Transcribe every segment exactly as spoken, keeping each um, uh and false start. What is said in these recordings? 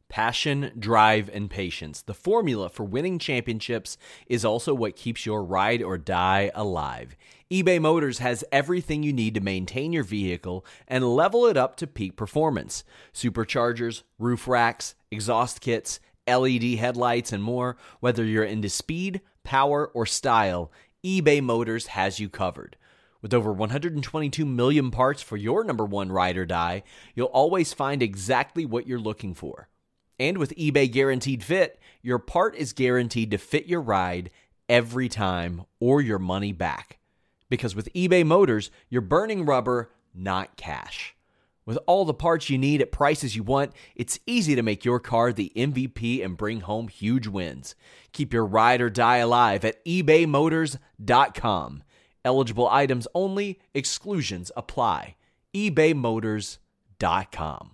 Passion, drive, and patience. The formula for winning championships is also what keeps your ride or die alive. eBay Motors has everything you need to maintain your vehicle and level it up to peak performance. Superchargers, roof racks, exhaust kits, L E D headlights, and more. Whether you're into speed, power, or style, eBay Motors has you covered. With over one hundred twenty-two million parts for your number one ride or die, you'll always find exactly what you're looking for. And with eBay Guaranteed Fit, your part is guaranteed to fit your ride every time or your money back. Because with eBay Motors, you're burning rubber, not cash. With all the parts you need at prices you want, it's easy to make your car the M V P and bring home huge wins. Keep your ride or die alive at ebay motors dot com. Eligible items only, exclusions apply. ebay motors dot com.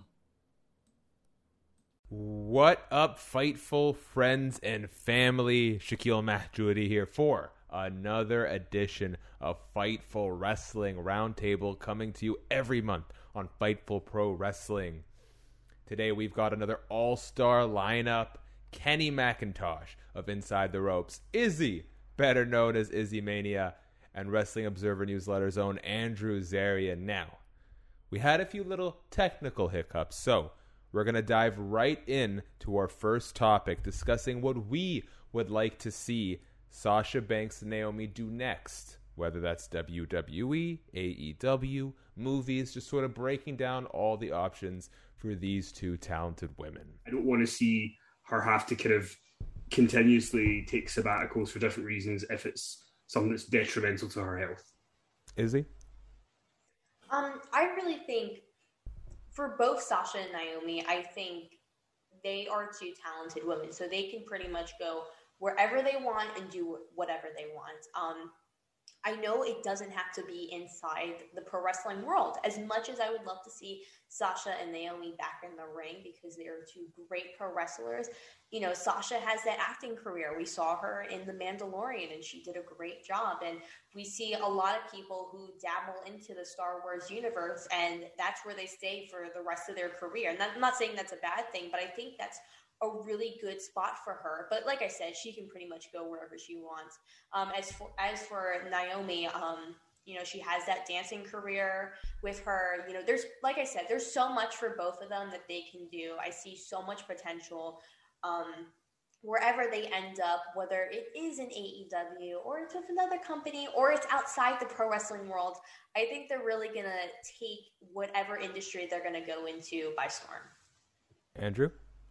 What up, Fightful friends and family? Shaquille Mahjoudi here for another edition of Fightful Wrestling Roundtable, coming to you every month on Fightful Pro Wrestling. Today we've got another all-star lineup. Kenny McIntosh of Inside the Ropes, Izzy, better known as Izzy Mania, and Wrestling Observer Newsletter's own Andrew Zarian. Now, we had a few little technical hiccups, so we're going to dive right in to our first topic, discussing what we would like to see Sasha Banks and Naomi do next, whether that's W W E, A E W, movies, just sort of breaking down all the options for these two talented women. I don't want to see her have to kind of continuously take sabbaticals for different reasons if it's something that's detrimental to her health. Izzy? Um, I really think for both Sasha and Naomi, I think they are two talented women, so they can pretty much go wherever they want and do whatever they want. Um, I know it doesn't have to be inside the pro wrestling world. As much as I would love to see Sasha and Naomi back in the ring because they are two great pro wrestlers, you know, Sasha has that acting career. We saw her in The Mandalorian and she did a great job. And we see a lot of people who dabble into the Star Wars universe and that's where they stay for the rest of their career. And I'm not saying that's a bad thing, but I think that's a really good spot for her. But like I said, she can pretty much go wherever she wants. Um, as for as for Naomi, um, you know, she has that dancing career with her. You know, there's, like I said, there's so much for both of them that they can do. I see so much potential um, wherever they end up, whether it is in A E W or it's with another company or it's outside the pro wrestling world. I think they're really going to take whatever industry they're going to go into by storm. Andrew?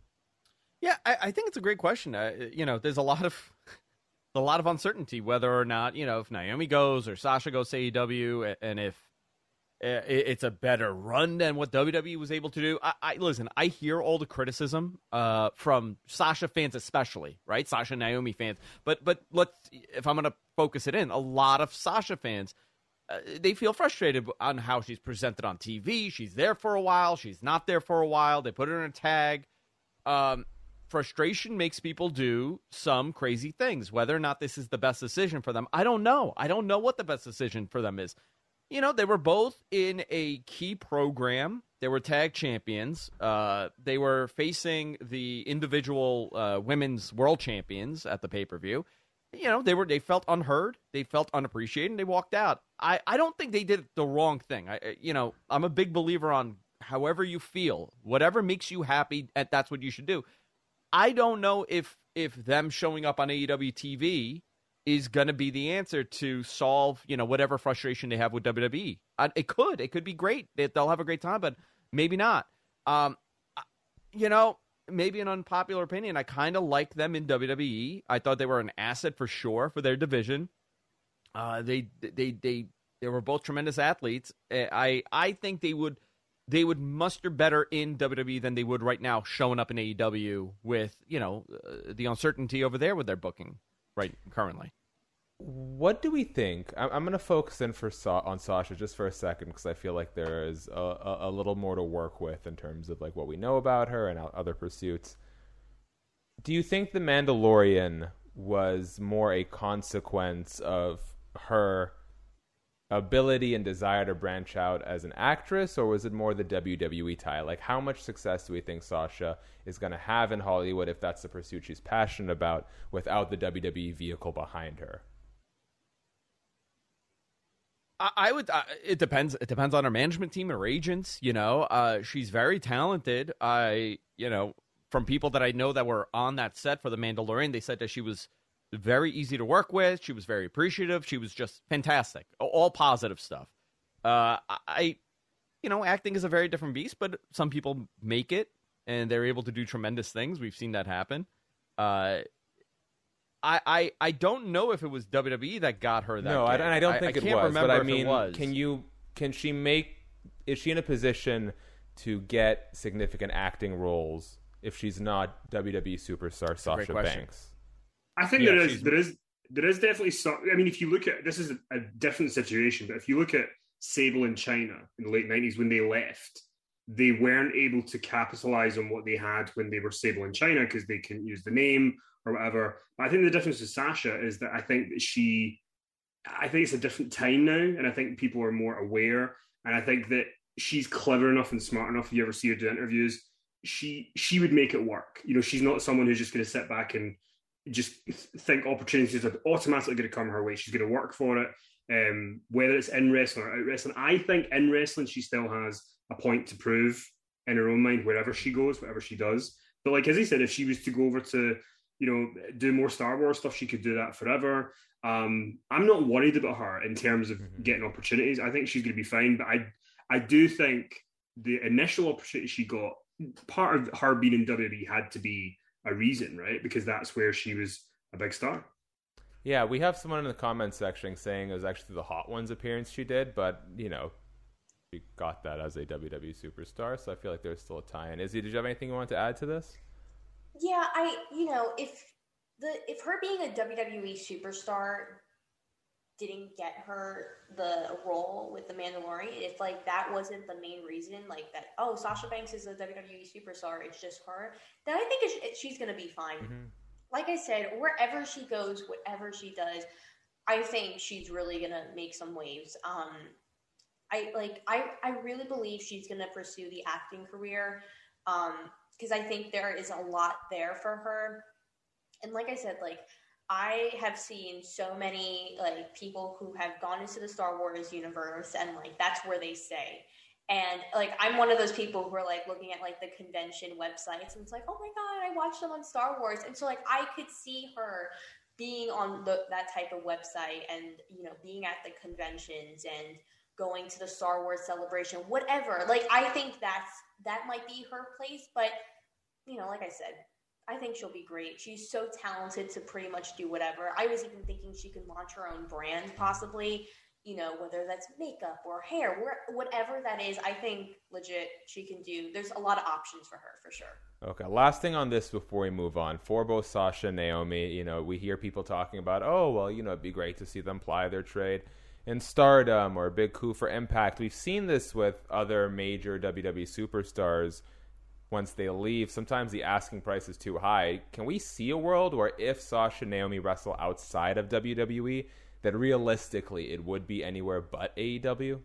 Yeah, I, I think it's a great question. Uh, you know, there's a lot of a lot of uncertainty whether or not, you know, if Naomi goes or Sasha goes to A E W, and if uh, it's a better run than what W W E was able to do. I, I listen, I hear all the criticism uh, from Sasha fans, especially, right? Sasha and Naomi fans. But but let's, if I'm going to focus it in, a lot of Sasha fans, uh, they feel frustrated on how she's presented on T V. She's there for a while. She's not there for a while. They put her in a tag. Um, Frustration makes people do some crazy things. Whether or not this is the best decision for them, I don't know. I don't know what the best decision for them is. You know, they were both in a key program. They were tag champions. Uh, they were facing the individual uh, women's world champions at the pay-per-view. You know, they were they felt unheard. They felt unappreciated, and they walked out. I, I don't think they did the wrong thing. I you know, I'm a big believer on however you feel. Whatever makes you happy, that's what you should do. I don't know if if them showing up on A E W T V is going to be the answer to solve, you know, whatever frustration they have with W W E. Uh, it could. It could be great. They'll have a great time, but maybe not. Um, you know, maybe an unpopular opinion. I kind of like them in W W E. I thought they were an asset for sure for their division. Uh, they they they they were both tremendous athletes. I I think they would. They would muster better in W W E than they would right now showing up in A E W with, you know, uh, the uncertainty over there with their booking right currently. What do we think? I'm, I'm going to focus in for Sa- on Sasha just for a second because I feel like there is a, a, a little more to work with in terms of like what we know about her and other pursuits. Do you think The Mandalorian was more a consequence of her ability and desire to branch out as an actress, or was it more the W W E tie? Like, how much success do we think Sasha is going to have in Hollywood if that's the pursuit she's passionate about without the W W E vehicle behind her? I, I would. Uh, it depends. It depends on her management team and her agents. You know, uh, she's very talented. I, you know, from people that I know that were on that set for The Mandalorian, they said that she was very easy to work with. She was very appreciative. She was just fantastic. All positive stuff. Uh, I, you know, acting is a very different beast, but some people make it and they're able to do tremendous things. We've seen that happen. Uh, I, I, I don't know if it was W W E that got her that. No, I, gig. and I don't I, think I it can't was. remember But I if mean, it was. can you can she make? Is she in a position to get significant acting roles if she's not W W E superstar Sasha Banks? I think Yeah, there is she's- there is there is definitely some. I mean, if you look at this is a, a different situation, but if you look at Sable in China in the late nineties when they left, they weren't able to capitalize on what they had when they were Sable in China because they couldn't use the name or whatever. But I think the difference with Sasha is that I think that she, I think it's a different time now, and I think people are more aware, and I think that she's clever enough and smart enough. If you ever see her do interviews, she she would make it work. You know, she's not someone who's just going to sit back and just think opportunities are automatically going to come her way. She's going to work for it, um, whether it's in wrestling or out wrestling. I think in wrestling, she still has a point to prove in her own mind wherever she goes, whatever she does. But like as he said, if she was to go over to, you know, do more Star Wars stuff, she could do that forever. Um, I'm not worried about her in terms of mm-hmm. getting opportunities. I think she's going to be fine. But I, I do think the initial opportunity she got, part of her being in W W E had to be a reason, right? Because that's where she was a big star. Yeah, we have someone in the comments section saying it was actually the Hot Ones appearance she did, but, you know, she got that as a W W E superstar, so I feel like there's still a tie-in. Izzy, did you have anything you want to add to this? Yeah, I, you know, if the if her being a W W E superstar didn't get her the role with The Mandalorian, if, like, that wasn't the main reason, like, that, oh, Sasha Banks is a W W E superstar, it's just her, then I think it's, she's going to be fine. Mm-hmm. Like I said, wherever she goes, whatever she does, I think she's really going to make some waves. Um, I, like, I, I really believe she's going to pursue the acting career, um, because I think there is a lot there for her. And like I said, like, I have seen so many, like, people who have gone into the Star Wars universe and, like, that's where they stay. And, like, I'm one of those people who are, like, looking at, like, the convention websites and it's like, oh my God, I watched them on Star Wars. And so, like, I could see her being on the, that type of website and, you know, being at the conventions and going to the Star Wars celebration, whatever. Like, I think that's, that might be her place. But, you know, like I said, I think she'll be great. She's so talented to pretty much do whatever. I was even thinking she could launch her own brand, possibly, you know, whether that's makeup or hair, whatever that is. I think legit she can do. There's a lot of options for her, for sure. Okay, last thing on this before we move on. For both Sasha and Naomi, you know, we hear people talking about, oh, well, you know, it'd be great to see them ply their trade in Stardom or a big coup for Impact. We've seen this with other major W W E superstars. Once they leave, sometimes the asking price is too high. Can we see a world where if Sasha and Naomi wrestle outside of W W E, that realistically it would be anywhere but A E W?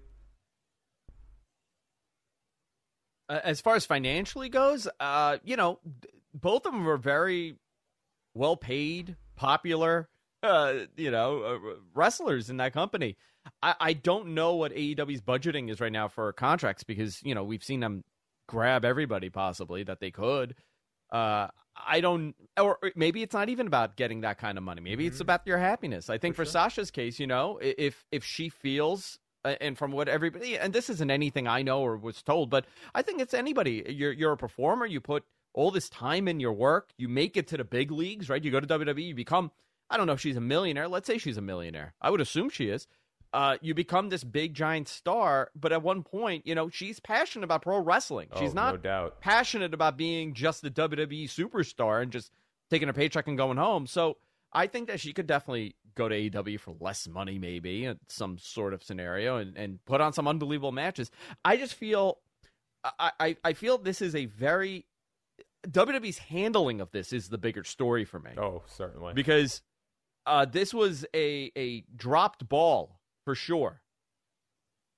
Uh, as far as financially goes, uh, you know, both of them are very well paid, popular, uh, you know, uh, wrestlers in that company. I, I don't know what A E W's budgeting is right now for contracts because, you know, we've seen them grab everybody possibly that they could. Uh, I don't, or maybe it's not even about getting that kind of money. Maybe mm-hmm. it's about your happiness. I think for, for sure. Sasha's case, you know, if if she feels, and from what everybody, and this isn't anything I know or was told, but I think it's anybody. You're you're a performer. You put all this time in your work. You make it to the big leagues, right? You go to W W E. You become, I don't know if she's a millionaire. Let's say she's a millionaire. I would assume she is. Uh, you become this big giant star, but at one point, you know, she's passionate about pro wrestling. She's oh, not no doubt. passionate about being just the W W E superstar and just taking a paycheck and going home. So I think that she could definitely go to A E W for less money, maybe in some sort of scenario, and, and put on some unbelievable matches. I just feel, I, I, I feel this is a very, W W E's handling of this is the bigger story for me. Oh, certainly. Because uh, this was a, a dropped ball for sure.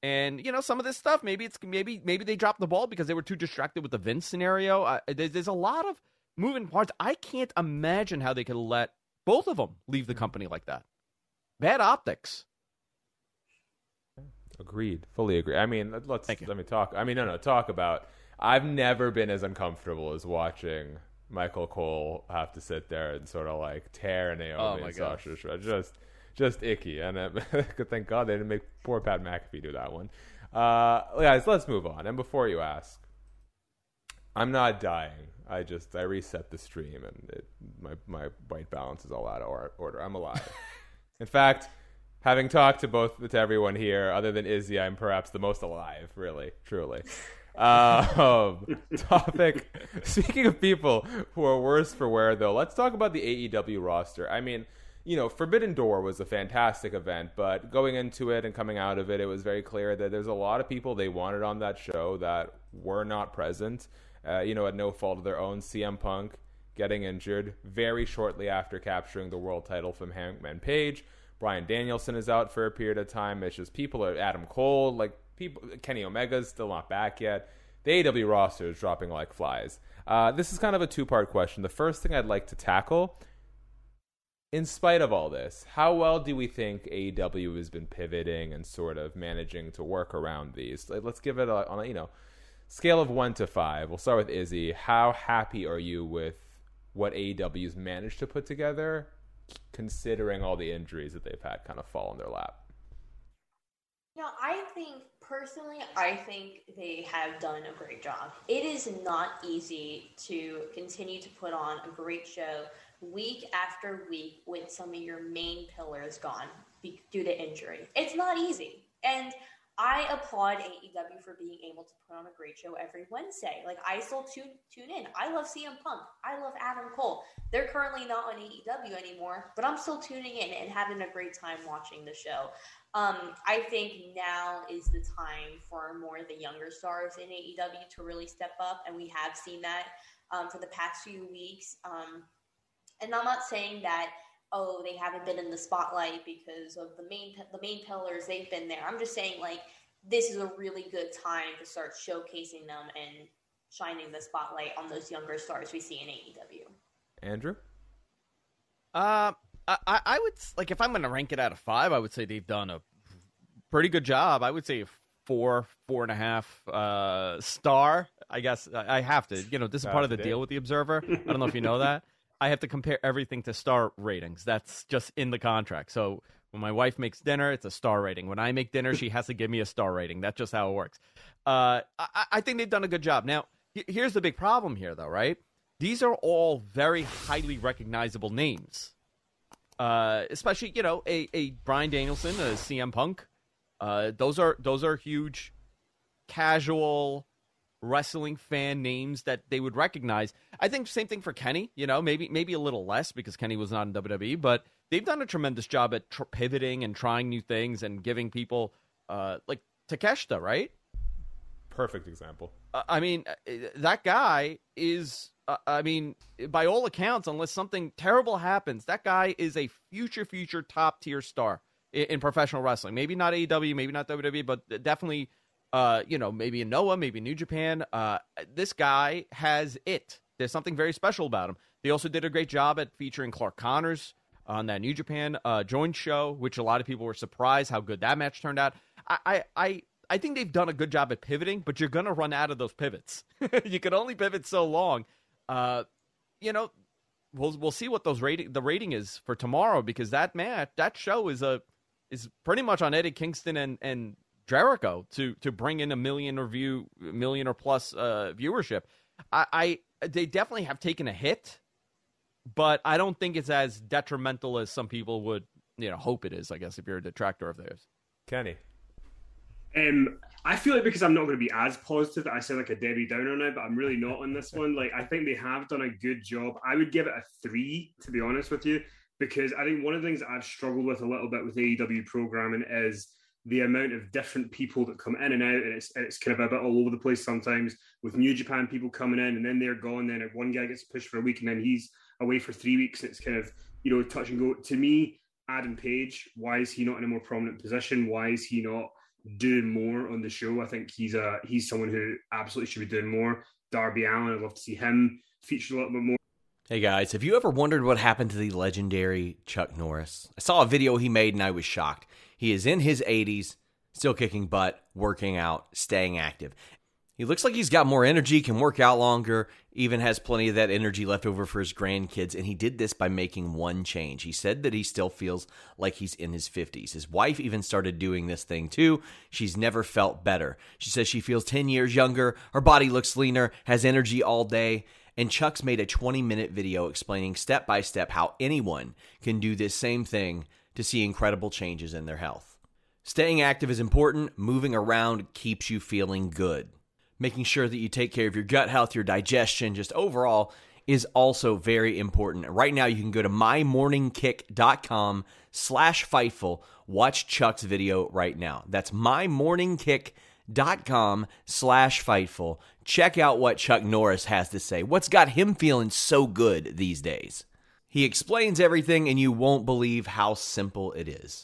And you know, some of this stuff, maybe it's maybe maybe they dropped the ball because they were too distracted with the Vince scenario. Uh, there's, there's a lot of moving parts. I can't imagine how they could let both of them leave the company like that. Bad optics. Agreed. Fully agree. I mean, let's Thank you. let me talk. I mean, no, no, talk about. I've never been as uncomfortable as watching Michael Cole have to sit there and sort of like tear Naomi Oh my and gosh. Sasha. Shred. Just, just icky. And uh, thank God they didn't make poor Pat McAfee do that one. Uh, guys, let's move on. And before you ask, I'm not dying. I just I reset the stream and it, my my white balance is all out of or- order. I'm alive. In fact, having talked to both to everyone here, other than Izzy, I'm perhaps the most alive. Really, truly. Uh, um, topic. Speaking of people who are worse for wear, though, let's talk about the A E W roster. I mean, you know, Forbidden Door was a fantastic event, but going into it and coming out of it, it was very clear that there's a lot of people they wanted on that show that were not present. Uh, you know, at no fault of their own. C M Punk getting injured very shortly after capturing the world title from Hangman Page. Bryan Danielson is out for a period of time. It's just people are Adam Cole, like people. Kenny Omega's still not back yet. The A E W roster is dropping like flies. Uh, this is kind of a two-part question. The first thing I'd like to tackle, in spite of all this, how well do we think A E W has been pivoting and sort of managing to work around these? Like, let's give it a, on a, you know, scale of one to five. We'll start with Izzy. How happy are you with what A E W's managed to put together, considering all the injuries that they've had kind of fall in their lap? No, I think, personally, I think they have done a great job. It is not easy to continue to put on a great show week after week with some of your main pillars gone be- due to injury. It's not easy. And I applaud A E W for being able to put on a great show every Wednesday. Like, I still tune tune in. I love C M Punk. I love Adam Cole. They're currently not on A E W anymore, but I'm still tuning in and having a great time watching the show. Um, I think now is the time for more of the younger stars in A E W to really step up, and we have seen that um, for the past few weeks. Um, and I'm not saying that, oh, they haven't been in the spotlight because of the main the main pillars. They've been there. I'm just saying, like, this is a really good time to start showcasing them and shining the spotlight on those younger stars we see in A E W. Andrew? Uh, I, I would, like, if I'm going to rank it out of five, I would say they've done a pretty good job. I would say four, four and a half uh, star. I guess I have to. You know, this is part of the deal with the Observer. I don't know if you know that. I have to compare everything to star ratings. That's just in the contract. So when my wife makes dinner, it's a star rating. When I make dinner, she has to give me a star rating. That's just how it works. Uh, I, I think they've done a good job. Now, here's the big problem here, though, right? These are all very highly recognizable names. Uh, especially, you know, a, a Bryan Danielson, a C M Punk. Uh, those are those are huge, casual wrestling fan names that they would recognize. I think same thing for Kenny. You know, maybe maybe a little less because Kenny was not in W W E, but they've done a tremendous job at tr- pivoting and trying new things and giving people uh, like Takeshita, right? Perfect example. Uh, I mean, that guy is. Uh, I mean, by all accounts, unless something terrible happens, that guy is a future, future top tier star in, in professional wrestling. Maybe not A E W, maybe not W W E, but definitely, uh, you know, maybe in Noah, maybe New Japan. Uh, this guy has it. There's something very special about him. They also did a great job at featuring Clark Connors on that New Japan uh, joint show, which a lot of people were surprised how good that match turned out. I, I, I I think they've done a good job at pivoting, but you're going to run out of those pivots. You can only pivot so long. Uh, you know, we'll we'll see what those rating the rating is for tomorrow, because that match, that show is a is pretty much on Eddie Kingston and, and Jericho to to bring in a million or view million or plus uh, viewership. I, I they definitely have taken a hit, but I don't think it's as detrimental as some people would you know hope it is. I guess if you're a detractor of theirs, Kenny. Um, I feel like because I'm not going to be as positive that I sound like a Debbie Downer now, but I'm really not on this one. Like, I think they have done a good job. I would give it a three, to be honest with you, because I think one of the things that I've struggled with a little bit with A E W programming is the amount of different people that come in and out, and it's it's kind of a bit all over the place sometimes, with New Japan people coming in and then they're gone, then one guy gets pushed for a week and then he's away for three weeks, and it's kind of, you know, touch and go. To me, Adam Page, why is he not in a more prominent position? Why is he not, doing more on the show. I think he's a he's someone who absolutely should be doing more. Darby Allin, I'd love to see him featured a little bit more. Hey guys, have you ever wondered what happened to the legendary Chuck Norris? I saw a video he made and I was shocked. He is in his eighties, still kicking butt, working out, staying active. He looks like he's got more energy, can work out longer, even has plenty of that energy left over for his grandkids, and he did this by making one change. He said that he still feels like he's in his fifties. His wife even started doing this thing too. She's never felt better. She says she feels ten years younger, her body looks leaner, has energy all day, and Chuck's made a twenty-minute video explaining step by step how anyone can do this same thing to see incredible changes in their health. Staying active is important. Moving around keeps you feeling good. Making sure that you take care of your gut health, your digestion, just overall is also very important. Right now, you can go to mymorningkick.com slash Fightful. Watch Chuck's video right now. That's mymorningkick.com slash Fightful. Check out what Chuck Norris has to say. What's got him feeling so good these days? He explains everything, and you won't believe how simple it is.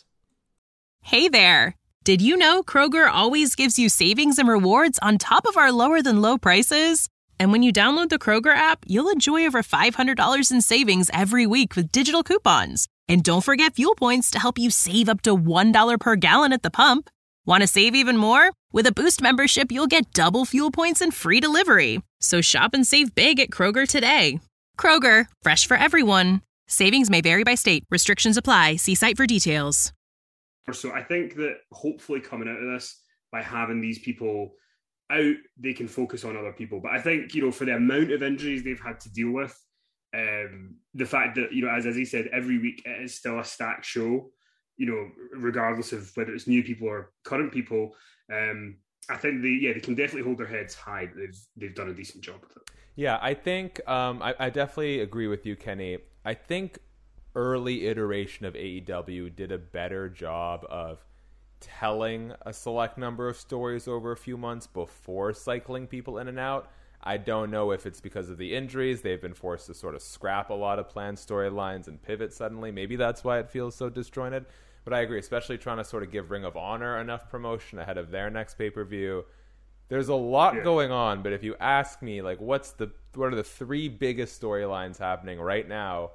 Hey there. Did you know Kroger always gives you savings and rewards on top of our lower than low prices? And when you download the Kroger app, you'll enjoy over five hundred dollars in savings every week with digital coupons. And don't forget fuel points to help you save up to one dollar per gallon at the pump. Want to save even more? With a Boost membership, you'll get double fuel points and free delivery. So shop and save big at Kroger today. Kroger, fresh for everyone. Savings may vary by state. Restrictions apply. See site for details. So I think that hopefully coming out of this, by having these people out, they can focus on other people. But I think, you know, for the amount of injuries they've had to deal with, um, the fact that, you know, as, as he said, every week it is still a stacked show, you know, regardless of whether it's new people or current people, um, I think they, yeah, they can definitely hold their heads high. They've, they've done a decent job with it. Yeah, I think, um, I, I definitely agree with you, Kenny. I think early iteration of A E W did a better job of telling a select number of stories over a few months before cycling people in and out. I don't know if it's because of the injuries. They've been forced to sort of scrap a lot of planned storylines and pivot suddenly. Maybe that's why it feels so disjointed. But I agree, especially trying to sort of give Ring of Honor enough promotion ahead of their next pay-per-view. There's a lot yeah. going on, but if you ask me, like, what's the what are the three biggest storylines happening right now?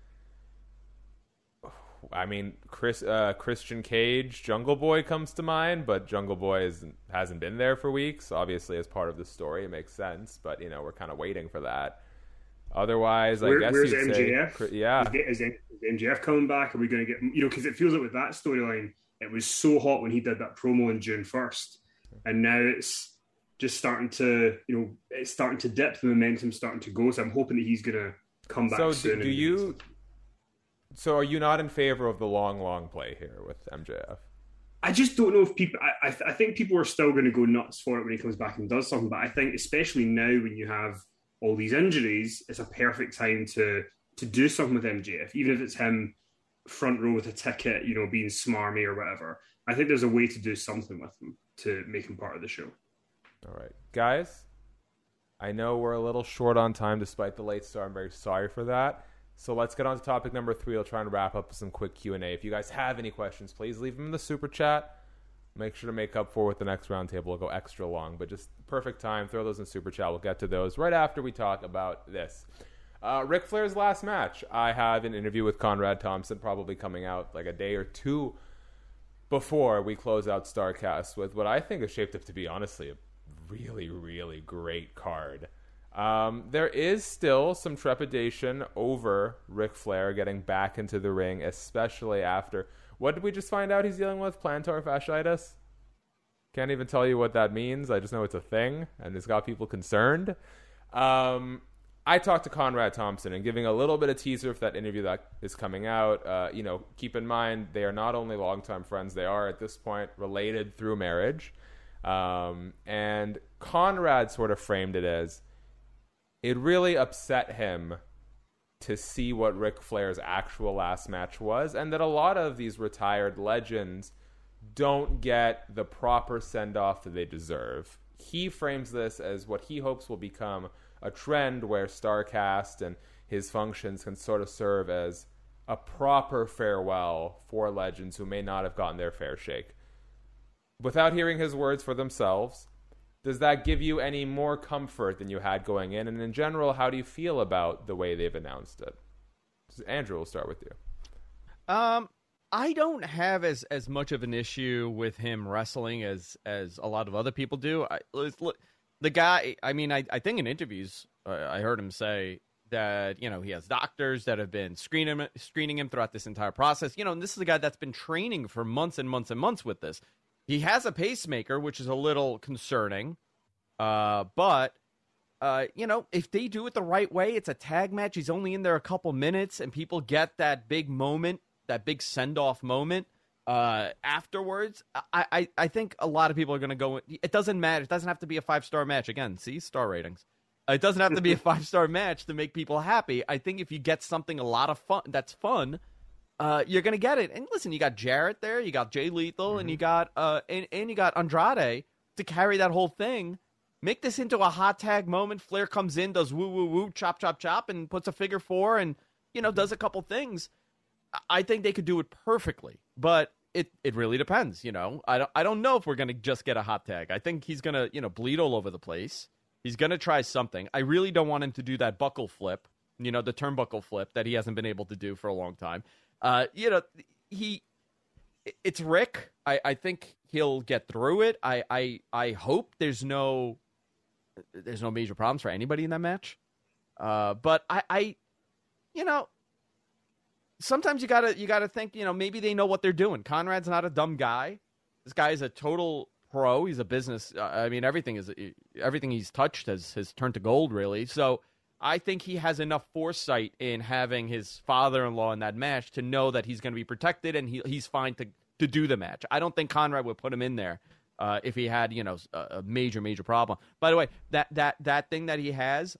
I mean, Chris, uh, Christian Cage, Jungle Boy comes to mind, but Jungle Boy isn't, hasn't been there for weeks. Obviously, as part of the story, it makes sense, but, you know, we're kind of waiting for that. Otherwise, I Where, guess where's you'd M J F? say... Yeah. Is, is, is M J F coming back? Are we going to get... You know, because it feels like with that storyline, it was so hot when he did that promo on June first, and now it's just starting to, you know, it's starting to dip, the momentum's starting to go, so I'm hoping that he's going to come back so soon. So do you... So are you not in favor of the long, long play here with M J F? I just don't know if people... I, I, I think people are still going to go nuts for it when he comes back and does something, but I think especially now when you have all these injuries, it's a perfect time to to do something with M J F, even if it's him front row with a ticket, you know, being smarmy or whatever. I think there's a way to do something with him to make him part of the show. All right. Guys, I know we're a little short on time despite the late start. I'm very sorry for that. So let's get on to topic number three. I'll try and wrap up with some quick Q and A. If you guys have any questions, please leave them in the super chat. Make sure to make up for with the next roundtable. We'll go extra long, but just perfect time. Throw those in super chat. We'll get to those right after we talk about this. Uh, Ric Flair's last match. I have an interview with Conrad Thompson probably coming out like a day or two before we close out StarCast with what I think is shaped up to be, honestly, a really, really great card. Um, there is still some trepidation over Ric Flair getting back into the ring, especially after... What did we just find out he's dealing with? Plantar fasciitis? Can't even tell you what that means. I just know it's a thing, and it's got people concerned. Um, I talked to Conrad Thompson, and giving a little bit of teaser for that interview that is coming out. Uh, you know, keep in mind, they are not only longtime friends, they are, at this point, related through marriage. Um, and Conrad sort of framed it as... It really upset him to see what Ric Flair's actual last match was, and that a lot of these retired legends don't get the proper send-off that they deserve. He frames this as what he hopes will become a trend where StarCast and his functions can sort of serve as a proper farewell for legends who may not have gotten their fair shake. without hearing his words for themselves, does that give you any more comfort than you had going in? And in general, how do you feel about the way they've announced it? Andrew, we'll start with you. Um, I don't have as, as much of an issue with him wrestling as, as a lot of other people do. I, look, the guy, I mean, I, I think in interviews, uh, I heard him say that, you know, he has doctors that have been screening him, screening him throughout this entire process. You know, and this is a guy that's been training for months and months and months with this. He has a pacemaker, which is a little concerning. Uh, but, uh, you know, if they do it the right way, it's a tag match. He's only in there a couple minutes, and people get that big moment, that big send-off moment uh, afterwards. I, I, I think a lot of people are going to go. It doesn't matter. It doesn't have to be a five-star match. Again, see, star ratings. It doesn't have to be a five-star match to make people happy. I think if you get something a lot of fun, that's fun, uh, you're going to get it. And listen, you got Jarrett there, you got Jay Lethal, mm-hmm. and you got uh, and, and you got Andrade to carry that whole thing. Make this into a hot tag moment. Flair comes in, does woo woo woo, chop chop chop, and puts a figure four, and you know does a couple things. I think they could do it perfectly, but it, it really depends. You know, I don't I don't know if we're going to just get a hot tag. I think he's going to you know bleed all over the place. He's going to try something. I really don't want him to do that buckle flip, you know, the turnbuckle flip that he hasn't been able to do for a long time. Uh, you know, he, it's Rick. I, I think he'll get through it. I, I, I hope there's no, there's no major problems for anybody in that match. Uh, but I, I, you know, sometimes you gotta, you gotta think, you know, maybe they know what they're doing. Conrad's not a dumb guy. This guy is a total pro. He's a business. Uh, I mean, everything is everything he's touched has has turned to gold, really. So I think he has enough foresight in having his father-in-law in that match to know that he's going to be protected and he he's fine to to do the match. I don't think Conrad would put him in there uh, if he had you know a, a major major problem. By the way, that that that thing that he has.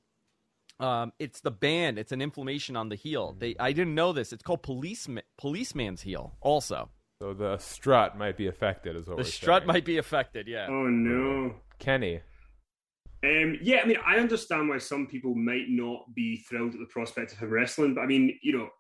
Um, it's the band. It's an inflammation on the heel. They I didn't know this. It's called policeman policeman's heel. Also. So the strut might be affected, is what the we're strut saying. might be affected. Yeah. Oh no, Kenny. Um, yeah, I mean, I understand why some people might not be thrilled at the prospect of him wrestling, but I mean, you know,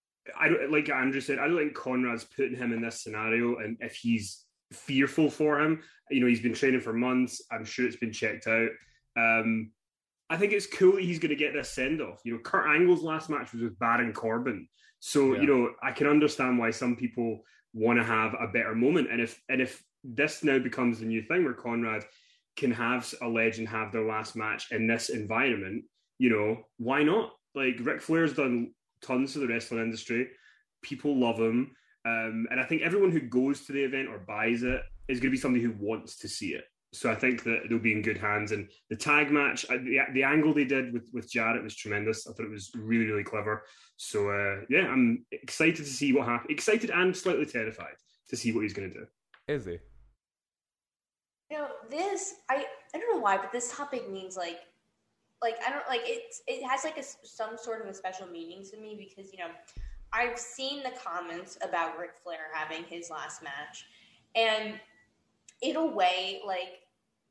I don't like Andrew said. I don't think Conrad's putting him in this scenario, and if he's fearful for him, you know, he's been training for months. I'm sure it's been checked out. Um, I think it's cool that he's going to get this send off. You know, Kurt Angle's last match was with Baron Corbin, so yeah. you know, I can understand why some people want to have a better moment. And if and if this now becomes the new thing where Conrad can have a legend have their last match in this environment, you know, why not? Like Ric Flair's done tons for the wrestling industry. People love him. Um, and I think everyone who goes to the event or buys it is going to be somebody who wants to see it. So I think that they'll be in good hands. And the tag match, the, the angle they did with, with Jarrett was tremendous. I thought it was really, really clever. So, uh, yeah, I'm excited to see what happens. Excited and slightly terrified to see what he's going to do. Is he? You know, this, I, I don't know why, but this topic means, like, like, I don't, like, it's, it has, like, a, some sort of a special meaning to me because, you know, I've seen the comments about Ric Flair having his last match. And in a way, like,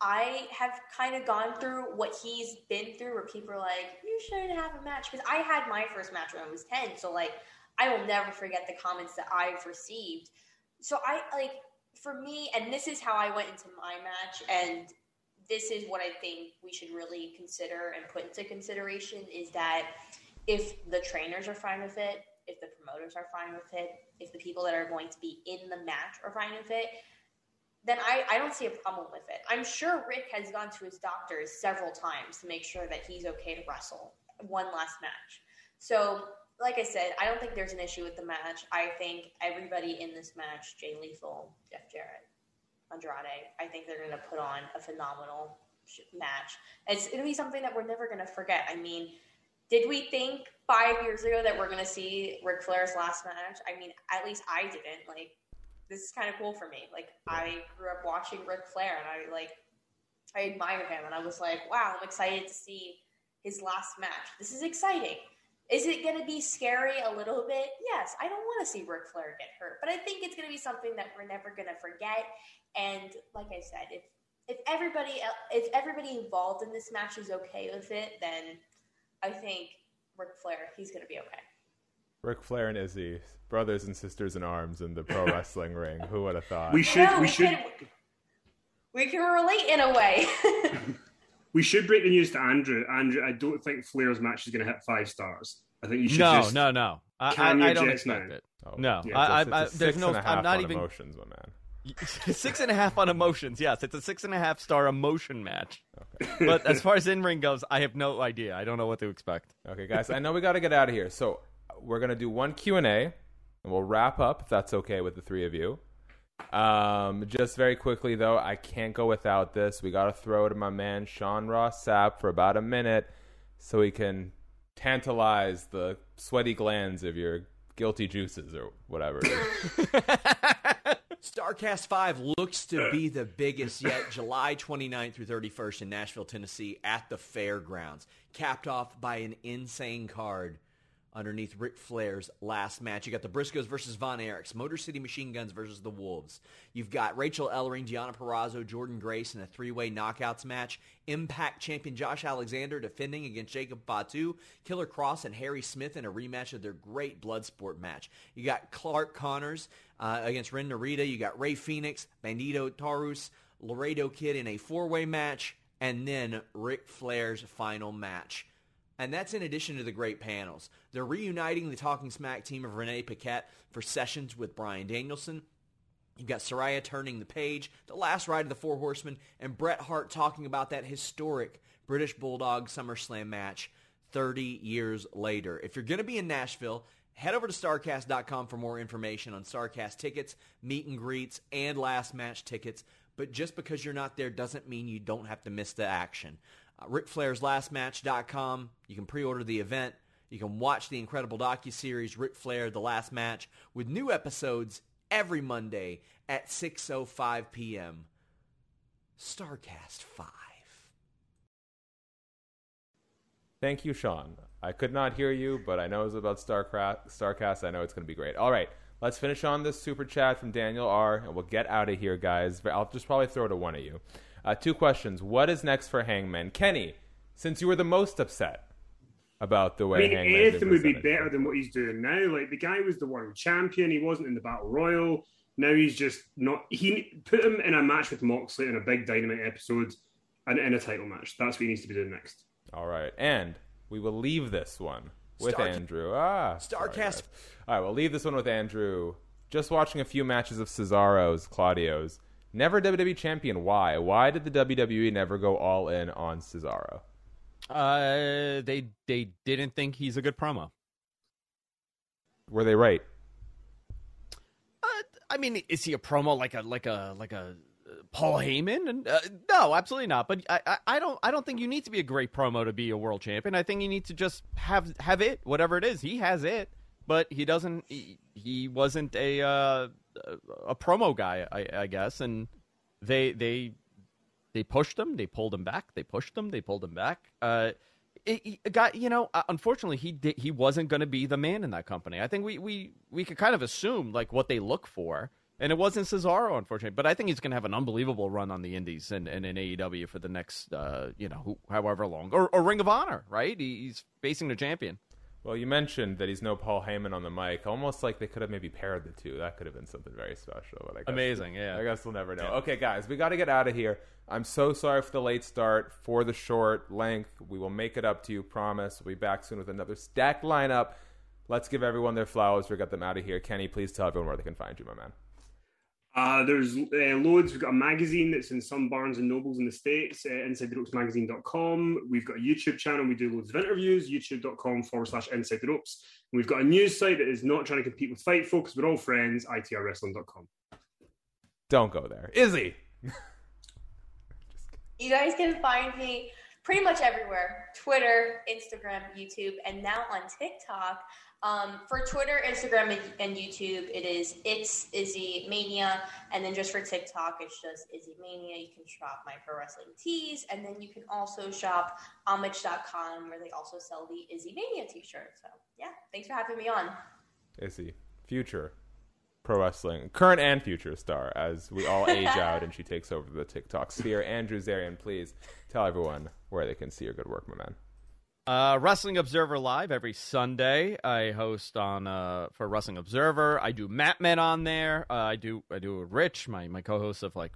I have kind of gone through what he's been through where people are like, you shouldn't have a match. Because I had my first match when I was ten. So, like, I will never forget the comments that I've received. So, I, like, for me, and this is how I went into my match, and this is what I think we should really consider and put into consideration, is that if the trainers are fine with it, if the promoters are fine with it, if the people that are going to be in the match are fine with it, then I, I don't see a problem with it. I'm sure Rick has gone to his doctors several times to make sure that he's okay to wrestle one last match. So, like I said, I don't think there's an issue with the match. I think everybody in this match, Jay Lethal, Jeff Jarrett, Andrade, I think they're going to put on a phenomenal match. It's going to be something that we're never going to forget. I mean, did we think five years ago that we're going to see Ric Flair's last match? I mean, at least I didn't. Like, this is kind of cool for me. Like, I grew up watching Ric Flair, and I, like, I admire him, and I was like, wow, I'm excited to see his last match. This is exciting. Is it going to be scary a little bit? Yes, I don't want to see Ric Flair get hurt, but I think it's going to be something that we're never going to forget. And like I said, if if everybody if everybody involved in this match is okay with it, then I think Ric Flair, he's going to be okay. Ric Flair and Izzy, brothers and sisters in arms in the pro wrestling ring. Who would have thought? We should. No, we we should. can, we can relate in a way. We should break the news to Andrew. Andrew, I don't think Flair's match is going to hit five stars. I think you should no, just... No, no, no. I, I, I don't expect now. it. Oh, no. Yeah, I, it's, I, it's I, there's no... I'm not even... emotions, my man. Six and a half on emotions, yes. It's a six and a half star emotion match. Okay. But as far as in-ring goes, I have no idea. I don't know what to expect. Okay, guys, I know we got to get out of here. So we're going to do one Q and A, and we'll wrap up, if that's okay with the three of you. Um, just very quickly, though, I can't go without this. We got to throw to my man, Sean Ross Sapp, for about a minute so he can tantalize the sweaty glands of your guilty juices or whatever it is. StarCast five looks to be the biggest yet, July twenty-ninth through thirty-first in Nashville, Tennessee at the Fairgrounds, capped off by an insane card underneath Ric Flair's last match. You got the Briscoes versus Von Erichs, Motor City Machine Guns versus the Wolves. You've got Rachel Ellering, Gianna Purrazzo, Jordan Grace in a three-way knockouts match. Impact champion Josh Alexander defending against Jacob Fatu. Killer Cross and Harry Smith in a rematch of their great Bloodsport match. You got Clark Connors uh, against Ren Narita. You got Ray Phoenix, Bandito Taurus, Laredo Kid in a four-way match. And then Ric Flair's final match. And that's in addition to the great panels. They're reuniting the Talking Smack team of Renee Paquette for sessions with Bryan Danielson. You've got Saraya turning the page, the last ride of the Four Horsemen, and Bret Hart talking about that historic British Bulldog SummerSlam match thirty years later. If you're going to be in Nashville, head over to Starcast dot com for more information on Starcast tickets, meet and greets, and last match tickets. But just because you're not there doesn't mean you don't have to miss the action. Uh, Ric Flair's Last Match dot com. You can pre-order the event. You can watch the incredible docuseries Ric Flair, The Last Match, with new episodes every Monday at six oh five p.m. StarCast five. Thank you, Sean. I could not hear you, but I know it was about Starcraft, Starcast. I know it's going to be great. All right, let's finish on this super chat from Daniel R., and we'll get out of here, guys. I'll just probably throw it to one of you. Uh, two questions. What is next for Hangman? Kenny, since you were the most upset about the way I mean, Hangman anything would be presented. better than what he's doing now. Like, the guy was the world champion. He wasn't in the Battle Royal. Now he's just not... He put him in a match with Moxley in a big Dynamite episode and in a title match. That's what he needs to be doing next. All right. And we will leave this one with Star- Andrew. Ah, Starcast. All right, we'll leave this one with Andrew. Just watching a few matches of Cesaro's, Claudio's. Never W W E champion. Why? Why did the W W E never go all in on Cesaro? Uh, they they didn't think he's a good promo. Were they right? Uh, I mean, is he a promo like a like a like a uh, Paul Heyman? And uh, no, absolutely not. But I, I I don't I don't think you need to be a great promo to be a world champion. I think you need to just have have it, whatever it is. He has it, but he doesn't. He, he wasn't a uh, a promo guy, I, I guess, and they they. They pushed him. They pulled him back. They pushed him. They pulled him back. Uh, it, it got you know. Unfortunately, he did, he wasn't going to be the man in that company. I think we, we we could kind of assume like what they look for, and it wasn't Cesaro, unfortunately. But I think he's going to have an unbelievable run on the Indies and, and in A E W for the next uh, you know who, however long, or, or Ring of Honor, right? He's facing the champion. Well, you mentioned that he's no Paul Heyman on the mic. Almost like they could have maybe paired the two. That could have been something very special. But I guess, Amazing, yeah. I guess we'll never know. Yeah. Okay, guys, we got to get out of here. I'm so sorry for the late start, for the short length. We will make it up to you, promise. We'll be back soon with another stacked lineup. Let's give everyone their flowers. We'll get them out of here. Kenny, please tell everyone where they can find you, my man. Uh, there's uh, loads. We've got a magazine that's in some Barnes and Nobles in the States, uh, inside the ropes magazine dot com. We've got a YouTube channel. We do loads of interviews, youtube.com forward slash inside the ropes. And we've got a news site that is not trying to compete with Fightful because we're all friends, I T R wrestling dot com. Don't go there. Izzy! You guys can find me pretty much everywhere. Twitter, Instagram, YouTube, and now on TikTok. Um, for Twitter, Instagram, and YouTube, it is It's Izzy Mania. And then just for TikTok, it's just Izzy Mania. You can shop my pro wrestling tees. And then you can also shop homage dot com, where they also sell the Izzy Mania t-shirt. So, yeah, thanks for having me on. Izzy, future pro wrestling, current and future star, as we all age out and she takes over the TikTok sphere. Andrew Zarian, please tell everyone where they can see your good work, my man. Uh, Wrestling Observer Live every Sunday. I host on uh, for Wrestling Observer. I do Mat Men on there. Uh, I do I do Rich, my, my co-host of like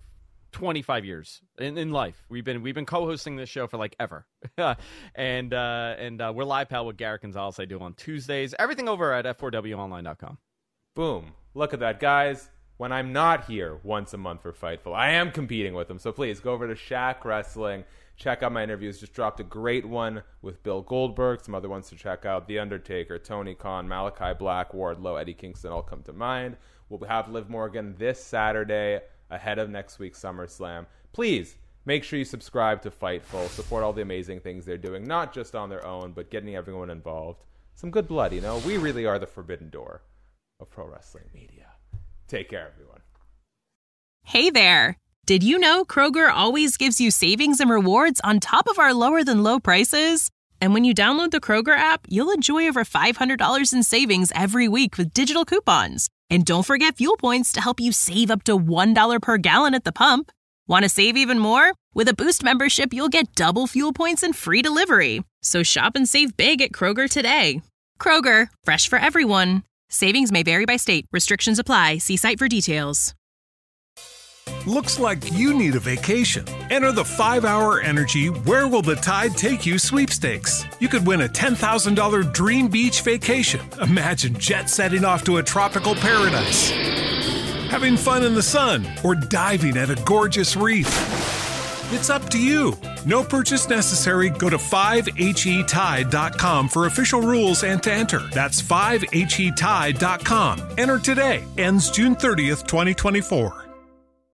twenty-five years in, in life. We've been we've been co-hosting this show for like ever, and uh, and uh, we're live pal with Garrett Gonzalez. I do on Tuesdays. Everything over at f four w online dot com. Boom! Look at that, guys. When I'm not here once a month for Fightful, I am competing with them. So please go over to Shaq Wrestling. Check out my interviews. Just dropped a great one with Bill Goldberg. Some other ones to check out: The Undertaker, Tony Khan, Malachi Black, Wardlow, Eddie Kingston all come to mind. We'll have Liv Morgan this Saturday ahead of next week's SummerSlam. Please make sure you subscribe to Fightful. Support all the amazing things they're doing, not just on their own, but getting everyone involved. Some good blood, you know? We really are the forbidden door of pro wrestling media. Take care, everyone. Hey there. Did you know Kroger always gives you savings and rewards on top of our lower than low prices? And when you download the Kroger app, you'll enjoy over five hundred dollars in savings every week with digital coupons. And don't forget fuel points to help you save up to one dollar per gallon at the pump. Want to save even more? With a Boost membership, you'll get double fuel points and free delivery. So shop and save big at Kroger today. Kroger, fresh for everyone. Savings may vary by state. Restrictions apply. See site for details. Looks like you need a vacation. Enter the five hour Energy Where Will the Tide Take You sweepstakes. You could win a ten thousand dollars dream beach vacation. Imagine jet setting off to a tropical paradise, having fun in the sun, or diving at a gorgeous reef. It's up to you. No purchase necessary. Go to five H E tide dot com for official rules and to enter. That's five H E tide dot com. Enter today. Ends June thirtieth, twenty twenty-four.